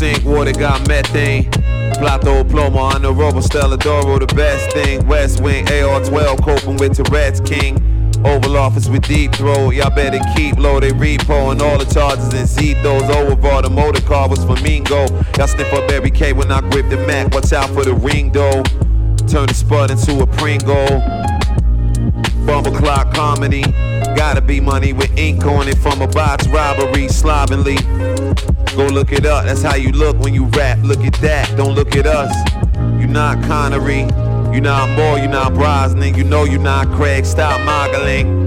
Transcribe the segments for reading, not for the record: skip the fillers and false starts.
sink, water got methane. Plato Plomo, Anaerobo, Stelladoro, the best thing. West Wing, AR-12, coping with Tourette's King. Oval Office with deep throat, y'all better keep low. They repo and all the charges and Zetos. Overall, the motor car was flamingo. Y'all sniff up every K when I grip the Mac. Watch out for the ring though. Turn the spud into a Pringle. Bumble clock comedy. Gotta be money with ink on it from a box robbery. Slovenly. Go look it up, that's how you look when you rap. Look at that, don't look at us. You not Connery. You not Moore, you not Brosnan. You know you not Craig, stop modeling.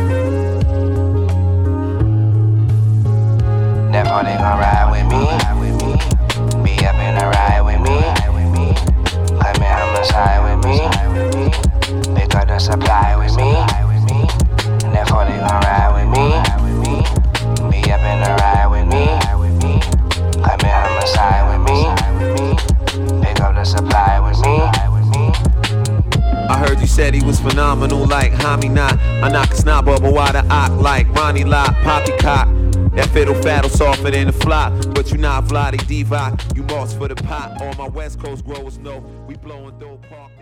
Therefore they gon' ride with me. Be up in the ride with me. Commit homicide with me. Pick up the supply with me. Therefore they gon' ride with me. Be up in the ride with me. Commit homicide with me. Pick up the supply with me. I heard you said he was phenomenal like Hami Not. I knock a snot up, but why the ock like Ronnie Lott, Poppycock. That fiddle faddle softer than the flop, but you not Vladi Divac. You march for the pot. All my West Coast growers know we blowing dope park.